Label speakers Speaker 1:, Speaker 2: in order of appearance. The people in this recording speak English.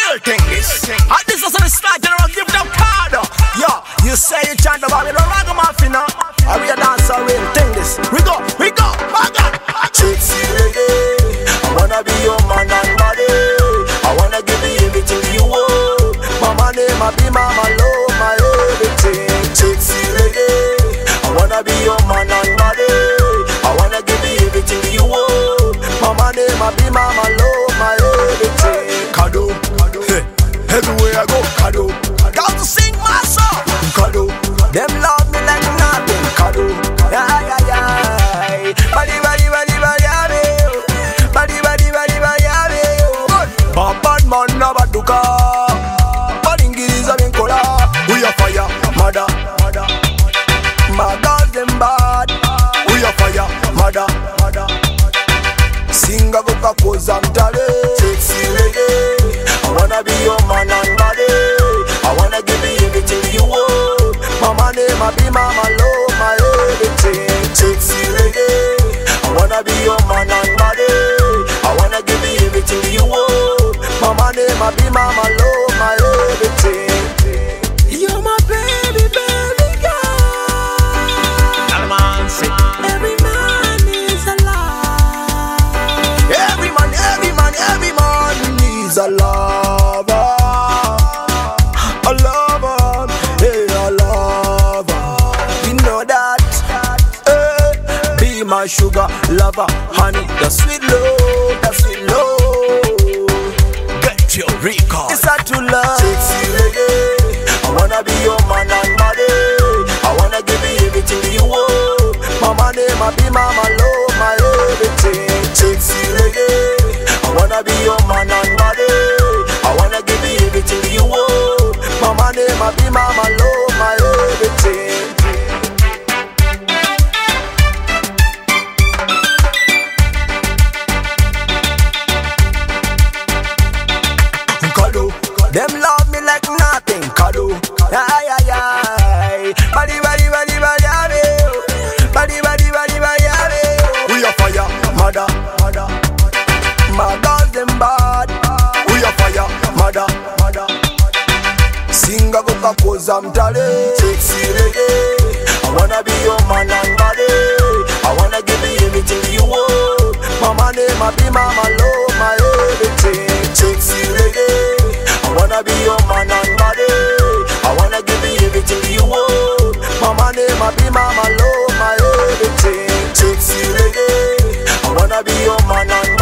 Speaker 1: real thing this. And this is the start and I'll give them card. Yo, you say you chant about me, the ragamuffin, I will dance a real thing this. We go, my God. Gypsy lady, I wanna be your man and body. I wanna give you everything you want. Mama name, I be mama love, my everything. Gypsy lady, I wanna be your man and body. I wanna give you everything you want. Mama name, I be mama love, my everything. Kado, hey, everywhere I go, Kado. Got to sing my song, Kado. Them love me like nothing, Kado. Yeah, yeah, yeah. Body, body, body, body, body, body, body, body. Bad man, never do car. But Ingiriza bin kola. We are fire, mother. My girls them bad. We are fire, mother. Singa goka koza mtale. Sexy lady, I wanna be your man and body. I wanna give you everything you want. Mama name, I be mama love, my everything. Sexy lady, I wanna be your man and body. I wanna give you everything you want. Mama name, I be mama love, my everything. You're my baby, baby girl. Every man is alive. Every man needs a lover. A lover, hey, a lover. You know that, hey. Be my sugar lover, honey, the sweet love, the sweet love. Get your recall. It's hard to love. Sexy lady, I wanna be your man and body. I wanna give you everything you want. Mama name, I be mama love, my everything. Sexy lady, I wanna be your man and body. I wanna give you everything you want. Mama name, I be mama love, my everything. Kado, them love me like nothing, Kado. Ay, ay, ay. Body, body, body, body, body, body, body, body. We are fire, mother. My girls them bad. We are fire, mother. Singa goka koza mtale. Sexy lady, I wanna be your man and body. I wanna give you everything you want. Mama name, I be mama love, my everything. Sexy lady, I wanna be your man and body. I wanna give you everything you want. Mama name, I be mama love, my everything. Sexy lady, I wanna be your man and